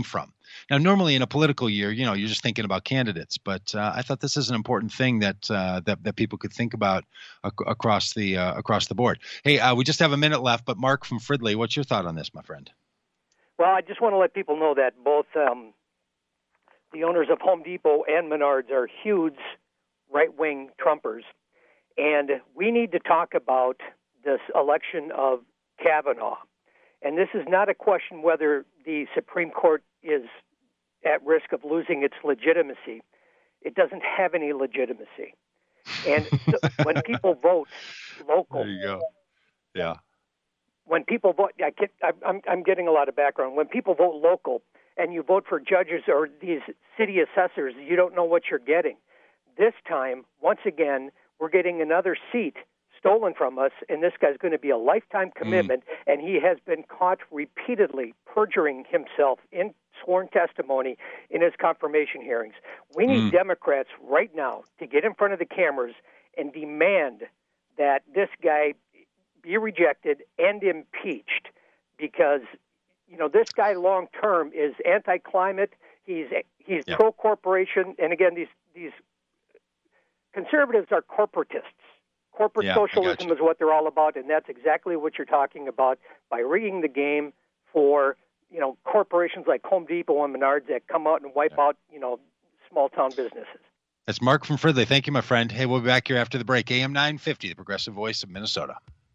A: Now, normally in a political year, you know, you're just thinking about candidates, but uh, I thought this is an important thing that uh, that that people could think about ac- across the uh, across the board. Hey, uh, we just have a minute left, but Mark from Fridley, what's your thought on this, my friend?
D: Well, I just want to let people know that both um, the owners of Home Depot and Menards are huge right-wing Trumpers, and we need to talk about this election of Kavanaugh. And this is not a question whether the Supreme Court is at risk of losing its legitimacy. It doesn't have any legitimacy. And so when people vote local,
A: there you go. Yeah.
D: When people vote, I get, I'm, I'm getting a lot of background. When people vote local and you vote for judges or these city assessors, you don't know what you're getting. This time, once again, we're getting another seat stolen from us, and this guy's going to be a lifetime commitment, mm. and he has been caught repeatedly perjuring himself in sworn testimony in his confirmation hearings. We need mm. Democrats right now to get in front of the cameras and demand that this guy be rejected and impeached, because, you know, this guy long term is anti-climate. He's he's yeah. pro-corporation, and again, these these conservatives are corporatists. Corporate yeah, socialism is what they're all about, and that's exactly what you're talking about by rigging the game for, you know, corporations like Home Depot and Menards that come out and wipe yeah. out, you know, small-town businesses.
A: That's Mark from Fridley. Thank you, my friend. Hey, we'll be back here after the break. A M nine fifty, the Progressive Voice of Minnesota.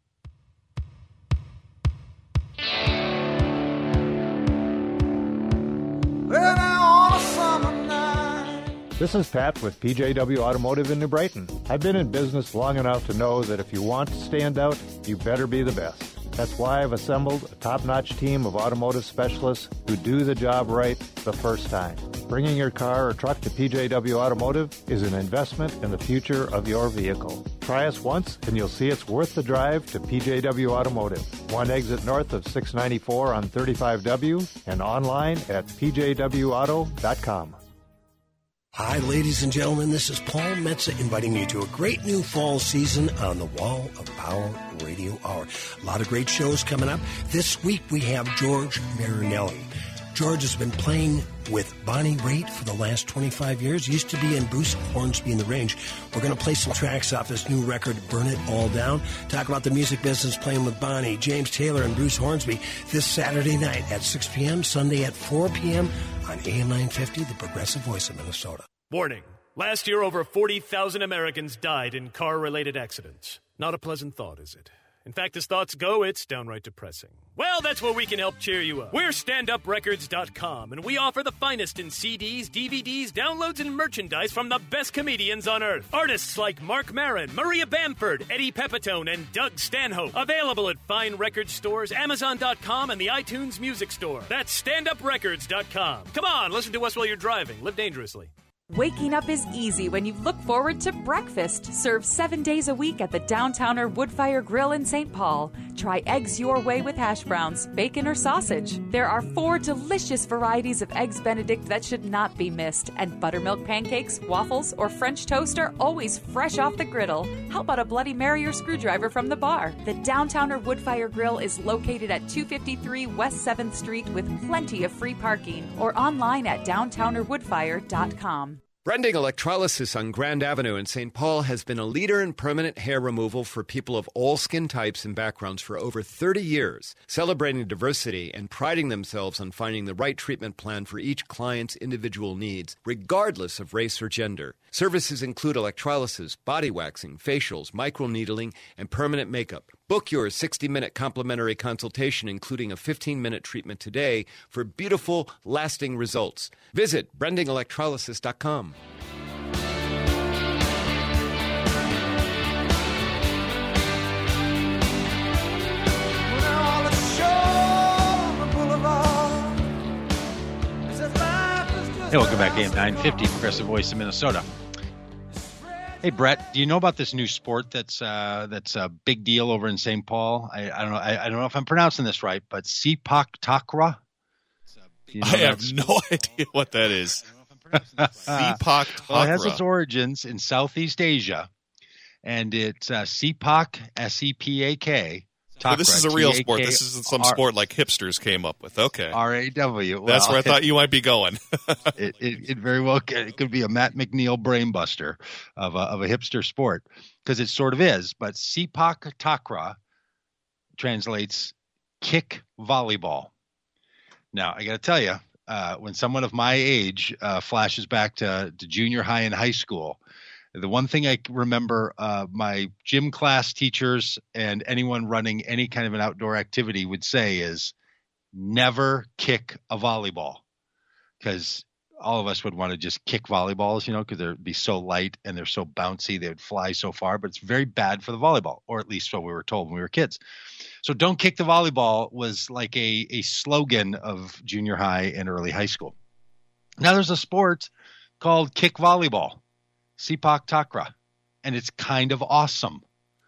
V: This is Pat with P J W Automotive in New Brighton. I've been in business long enough to know that if you want to stand out, you better be the best. That's why I've assembled a top-notch team of automotive specialists who do the job right the first time. Bringing your car or truck to P J W Automotive is an investment in the future of your vehicle. Try us once and you'll see it's worth the drive to P J W Automotive. One exit north of six ninety-four on thirty-five W and online at p j w auto dot com.
W: Hi, ladies and gentlemen. This is Paul Metza inviting you to a great new fall season on the Wall of Power Radio Hour. A lot of great shows coming up. This week we have George Marinelli. George has been playing with Bonnie Raitt for the last twenty-five years. He used to be in Bruce Hornsby in the Range. We're going to play some tracks off his new record, Burn It All Down. Talk about the music business, playing with Bonnie, James Taylor, and Bruce Hornsby this Saturday night at six p.m., Sunday at four p.m. on A M nine fifty, the Progressive Voice of Minnesota.
X: Warning. Last year, over forty thousand Americans died in car-related accidents. Not a pleasant thought, is it? In fact, as thoughts go, it's downright depressing. Well, that's where we can help cheer you up. We're stand up records dot com, and we offer the finest in C Ds, D V Ds, downloads, and merchandise from the best comedians on earth. Artists like Mark Maron, Maria Bamford, Eddie Pepitone, and Doug Stanhope. Available at fine record stores, amazon dot com, and the iTunes Music Store. That's stand up records dot com. Come on, listen to us while you're driving. Live dangerously.
N: Waking up is easy when you look forward to breakfast. Served seven days a week at the Downtowner Woodfire Grill in Saint Paul. Try eggs your way with hash browns, bacon, or sausage. There are four delicious varieties of Eggs Benedict that should not be missed. And buttermilk pancakes, waffles, or French toast are always fresh off the griddle. How about a Bloody Mary or screwdriver from the bar? The Downtowner Woodfire Grill is located at two fifty-three West seventh Street with plenty of free parking. Or online at downtowner woodfire dot com.
Y: Brending Electrolysis on Grand Avenue in Saint Paul has been a leader in permanent hair removal for people of all skin types and backgrounds for over thirty years, celebrating diversity and priding themselves on finding the right treatment plan for each client's individual needs, regardless of race or gender. Services include electrolysis, body waxing, facials, microneedling, and permanent makeup. Book your sixty-minute complimentary consultation, including a fifteen-minute treatment today for beautiful, lasting results. Visit brending electrolysis dot com.
A: Hey, welcome back to A M nine fifty, Progressive Voice of Minnesota. Hey, Brett, do you know about this new sport that's uh, that's a big deal over in Saint Paul? I, I don't know. I, I don't know if I'm pronouncing this right, but Sepak Takraw.
B: You know I have sport? no idea what that is. Sepak Takraw.
A: Well, it has its origins in Southeast Asia, and it's uh, Sepak, S E P A K,
B: So this is a real sport. This isn't some sport like hipsters came up with. Okay.
A: R A W. Well,
B: That's where I thought you might be going.
A: it, it, it very well could, it could be a Matt McNeil brainbuster of a, of a hipster sport, because it sort of is. But Sepak Takraw translates kick volleyball. Now, I got to tell you, uh, when someone of my age uh, flashes back to, to junior high and high school, the one thing I remember uh, my gym class teachers and anyone running any kind of an outdoor activity would say is never kick a volleyball, because all of us would want to just kick volleyballs, you know, because they'd be so light and they're so bouncy. They would fly so far, but it's very bad for the volleyball, or at least what we were told when we were kids. So don't kick the volleyball was like a, a slogan of junior high and early high school. Now there's a sport called kick volleyball. Sepak Takraw, and it's kind of awesome.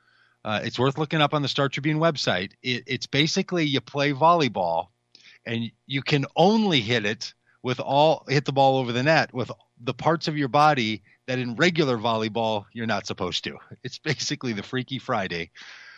A: Uh, it's worth looking up on the Star Tribune website. It, it's basically you play volleyball, and you can only hit it with all hit the ball over the net with the parts of your body that in regular volleyball you're not supposed to. It's basically the Freaky Friday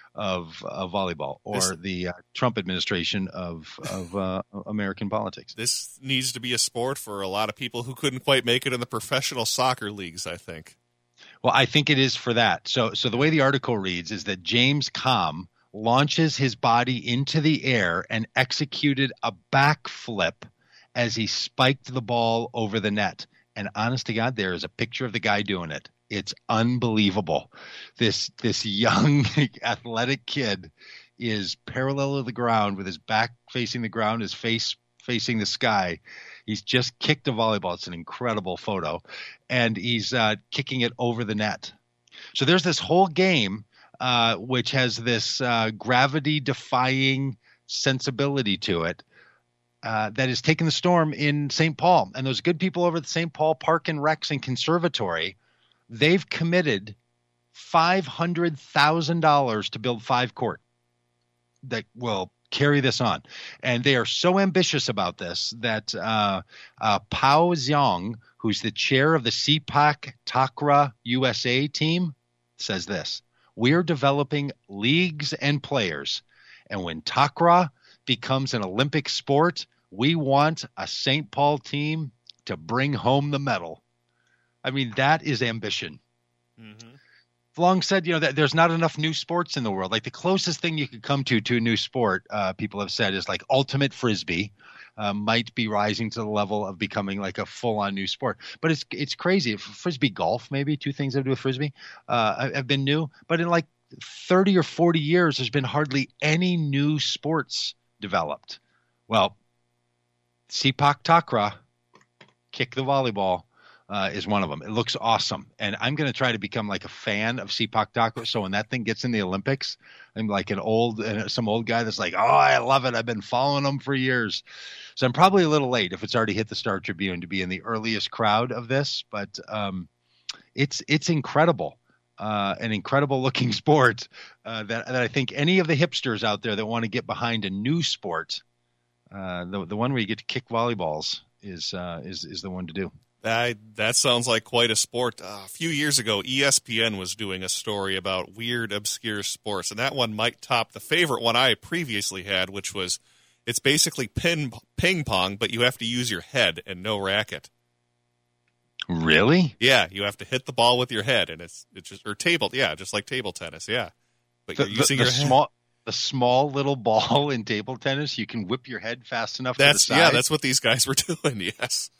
A: of uh, volleyball, or this, the uh, Trump administration of of uh, American politics.
B: This needs to be a sport for a lot of people who couldn't quite make it in the professional soccer leagues, I think.
A: Well, I think it is for that. So, so the way the article reads is that James Comm launches his body into the air and executed a backflip as he spiked the ball over the net. And honest to God, there is a picture of the guy doing it. It's unbelievable. This this young athletic kid is parallel to the ground with his back facing the ground, his face facing the sky. He's just kicked a volleyball. It's an incredible photo. And he's uh, kicking it over the net. So there's this whole game uh, which has this uh, gravity-defying sensibility to it uh, that has taken the storm in Saint Paul. And those good people over at the Saint Paul Park and Recs and Conservatory, they've committed five hundred thousand dollars to build five court that will carry this on. And they are so ambitious about this that uh, uh, Pao Zhang, who's the chair of the Sepak Takraw U S A team, says this: we're developing leagues and players. And when Takraw becomes an Olympic sport, we want a Saint Paul team to bring home the medal. I mean, that is ambition. Mm-hmm. Long said, you know, that there's not enough new sports in the world. Like the closest thing you could come to to a new sport, uh, people have said, is like ultimate frisbee uh, might be rising to the level of becoming like a full-on new sport. But it's it's crazy. Frisbee golf, maybe two things that do with frisbee uh, have been new. But in like thirty or forty years, there's been hardly any new sports developed. Well, Sepak Takraw, kick the volleyball, Uh, is one of them. It looks awesome. And I'm going to try to become like a fan of Sepak Takraw. So when that thing gets in the Olympics, I'm like an old, uh, some old guy that's like, oh, I love it. I've been following them for years. So I'm probably a little late if it's already hit the Star Tribune to be in the earliest crowd of this, but um, it's, it's incredible. Uh, an incredible looking sport uh, that, that I think any of the hipsters out there that want to get behind a new sport, uh, the, the one where you get to kick volleyballs is, uh, is, is the one to do.
B: That, that sounds like quite a sport. Uh, a few years ago, E S P N was doing a story about weird, obscure sports, and that one might top the favorite one I previously had, which was it's basically pin, ping pong, but you have to use your head and no racket.
A: Really?
B: Yeah, you have to hit the ball with your head, and it's it's just or table, yeah, just like table tennis, yeah. But
A: the,
B: you're using
A: the, the
B: your head.
A: small, the small little ball in table tennis, you can whip your head fast enough.
B: That's
A: to the side.
B: Yeah, that's what these guys were doing. Yes.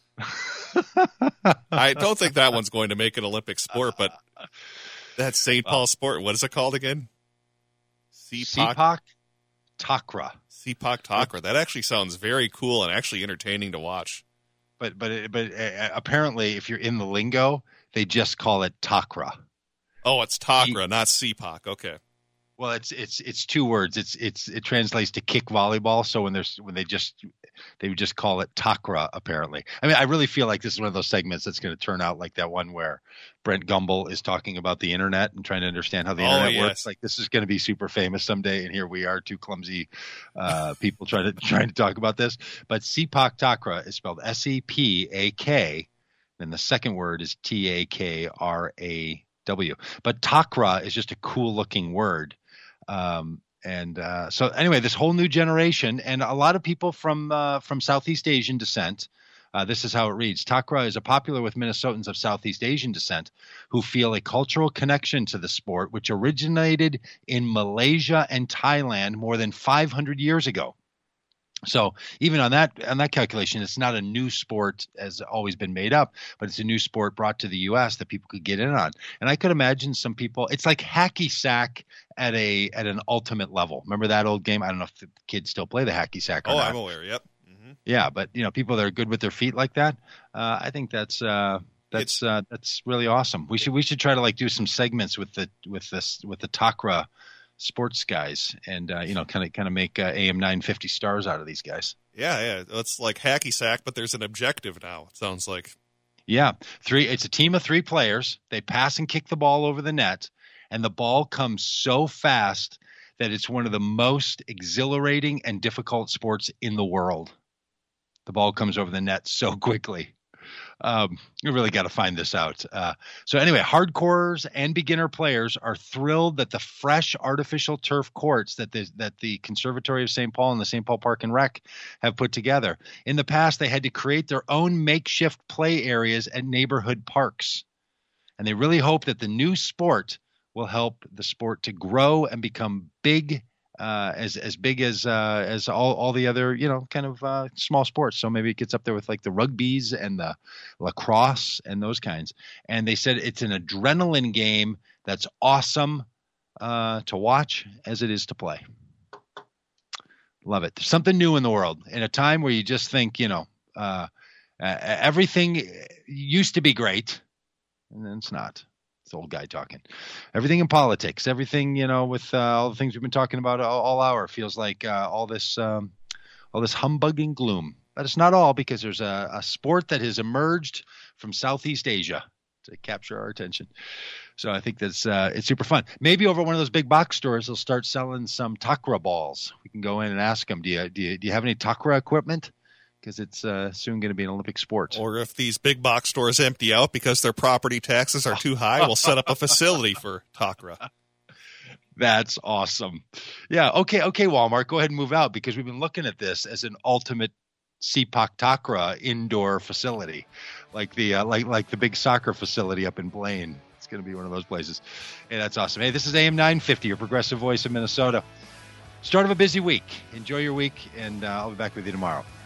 B: I don't think that one's going to make an Olympic sport, but that's Saint Paul sport. What is it called again?
A: Sepak Takraw.
B: Sepak Takraw. That actually sounds very cool and actually entertaining to watch.
A: But but but uh, apparently, if you're in the lingo, they just call it Takraw.
B: Oh, it's Takraw, not Sepak. Okay.
A: Well, it's it's it's two words. It's it's it translates to kick volleyball. So when there's when they just they would just call it Takraw, apparently. I mean, I really feel like this is one of those segments that's going to turn out like that one where Brent Gumbel is talking about the internet and trying to understand how the
B: oh,
A: internet
B: yes.
A: works. Like this is going to be super famous someday, and here we are, two clumsy uh, people trying to trying to talk about this. But Sepak Takraw is spelled S E P A K, and the second word is T A K R A W. But Takraw is just a cool looking word. Um, And uh, so anyway, this whole new generation and a lot of people from uh, from Southeast Asian descent. Uh, this is how it reads. Takra is a popular with Minnesotans of Southeast Asian descent who feel a cultural connection to the sport, which originated in Malaysia and Thailand more than five hundred years ago. So even on that on that calculation, it's not a new sport as always been made up, but it's a new sport brought to the U S that people could get in on. And I could imagine some people. It's like hacky sack at a at an ultimate level. Remember that old game? I don't know if the kids still play the hacky sack. Or
B: oh,
A: not.
B: I'm aware. Yep. Mm-hmm.
A: Yeah, but you know, people that are good with their feet like that, uh, I think that's uh, that's uh, that's really awesome. We should we should try to like do some segments with the with this with the Takra sports guys, and uh, you know, kind of kind of make uh, A M nine fifty stars out of these guys.
B: Yeah, yeah, it's like hacky sack, but there's an objective now. It sounds like.
A: Yeah, three. It's a team of three players. They pass and kick the ball over the net, and the ball comes so fast that it's one of the most exhilarating and difficult sports in the world. The ball comes over the net so quickly. Um, you really got to find this out. Uh, so anyway, hardcorers and beginner players are thrilled that the fresh artificial turf courts that the, that the Conservatory of Saint Paul and the Saint Paul Park and Rec have put together. In the past, they had to create their own makeshift play areas at neighborhood parks. And they really hope that the new sport will help the sport to grow and become big, uh, as as big as uh, as all, all the other, you know, kind of uh, small sports. So maybe it gets up there with like the rugbies and the lacrosse and those kinds. And they said it's an adrenaline game that's awesome uh, to watch as it is to play. Love it. There's something new in the world in a time where you just think, you know, uh, uh, everything used to be great, and then it's not. It's the old guy talking. Everything in politics, everything, you know, with uh, all the things we've been talking about all, all hour, feels like uh, all this um, all this humbug and gloom. But it's not all, because there's a, a sport that has emerged from Southeast Asia to capture our attention. So I think that's uh, it's super fun. Maybe over one of those big box stores, they'll start selling some Takra balls. We can go in and ask them, do you, do you, do you have any Takra equipment? Because it's uh, soon going to be an Olympic sport.
B: Or if these big box stores empty out because their property taxes are too high, we'll set up a facility for Takra.
A: That's awesome. Yeah, okay, okay, Walmart, go ahead and move out, because we've been looking at this as an ultimate Sepak Takra indoor facility, like the uh, like like the big soccer facility up in Blaine. It's going to be one of those places. Hey, that's awesome. Hey, this is A M nine fifty, your progressive voice of Minnesota. Start of a busy week. Enjoy your week, and uh, I'll be back with you tomorrow.